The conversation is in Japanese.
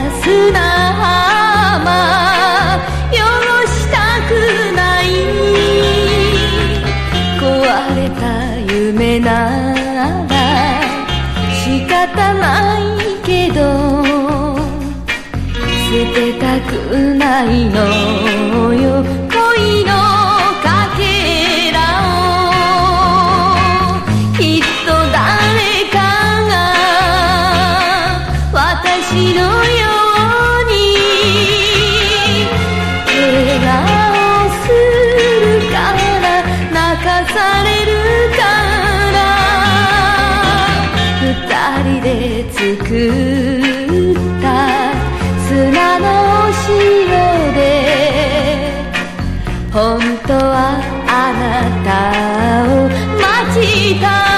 砂浜汚したくない。壊れた夢なら仕方ないけど捨てたくないのよ、恋のかけらを。きっと誰かが私のように笑顔するから泣かされるから二人で作った砂の城で本当はあなたを待ちたい。